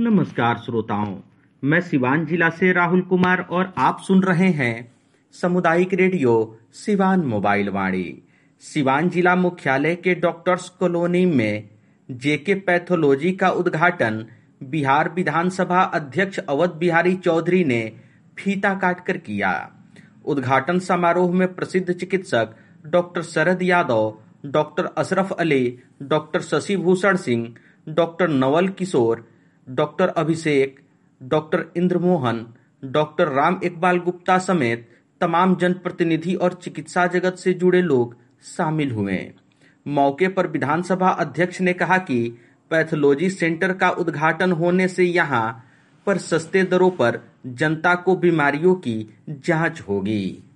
नमस्कार श्रोताओं, मैं सिवान जिला से राहुल कुमार और आप सुन रहे हैं सामुदायिक रेडियो सिवान मोबाइल वाणी। सिवान जिला मुख्यालय के डॉक्टर्स कॉलोनी में जेके पैथोलॉजी का उद्घाटन बिहार विधानसभा अध्यक्ष अवध बिहारी चौधरी ने फीता काटकर किया। उद्घाटन समारोह में प्रसिद्ध चिकित्सक doctor Sharad Yadav, doctor Ashraf Ali, doctor Shashi Bhushan Singh, doctor Naval Kishore, doctor Abhishek, doctor Indramohan, doctor Ram Iqbal Gupta समेत तमाम जनप्रतिनिधि और चिकित्सा जगत से जुड़े लोग शामिल हुए। मौके पर विधानसभा अध्यक्ष ने कहा कि पैथोलॉजी सेंटर का उद्घाटन होने से यहां पर सस्ते दरों पर जनता को बीमारियों की जांच होगी।